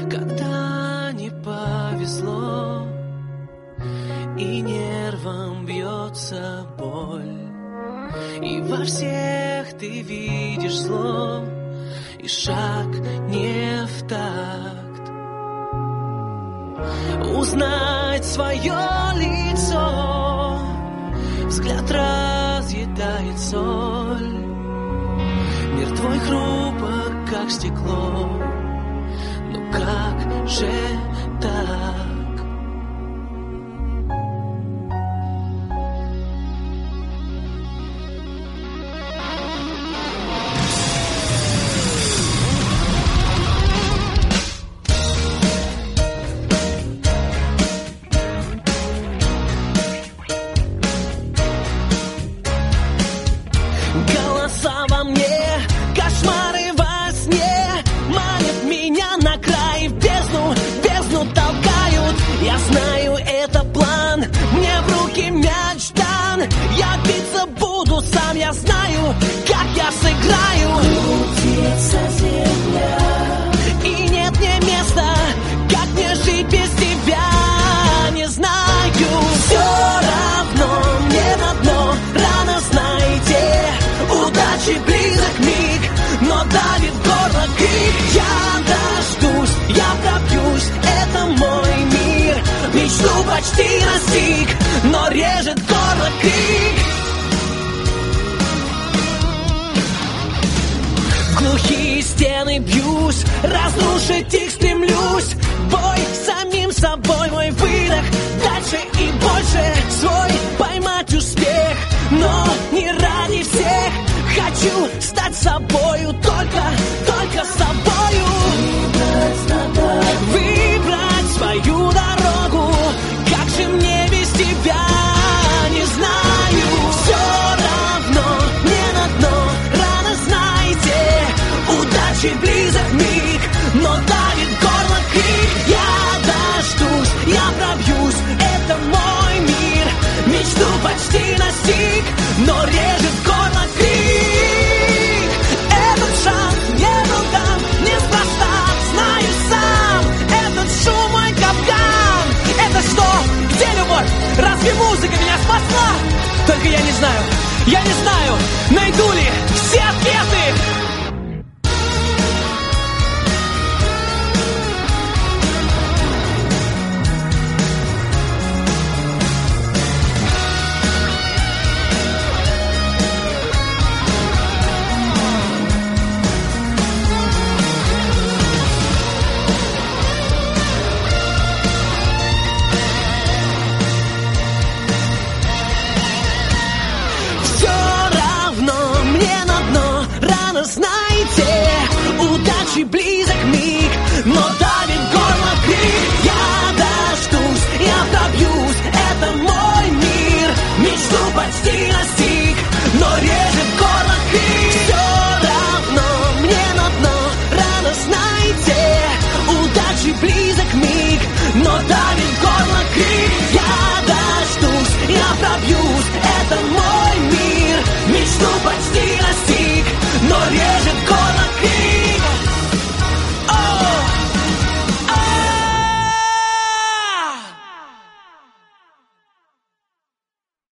когда не повезло, и нервам бьется боль, и во всех ты видишь зло, и шаг не в такт. Узнать свое лицо, взгляд разъедает соль. Мир твой хрупок, как стекло, но как же так? Голоса во мне, кошмары во сне манят меня на край, в бездну толкают. Я знаю, это план, мне в руки мяч дан. Я биться буду сам, я знаю, как я сыграю. Крутится земля, и нет мне места, как мне жить без тебя, не знаю. Все равно мне на дно, рано знаете. Удачи близок миг, но давит горло крик. Я дождусь, я пробьюсь, это мой мир. Мечту почти настиг, но режет горло крик. Глухие стены бьюсь, разрушить их стремлюсь. Бой с самим собой, мой выдох, дальше и больше. Свой поймать успех, но не ради всех. Хочу стать собою, только собою. Выбрать свою дорогу, как же мне без тебя, не знаю. Все равно мне на дно, рано знаете. Удачи близок миг, но давит горло крик. Я дождусь, я пробьюсь, это мой мир. Мечту почти настиг, но режет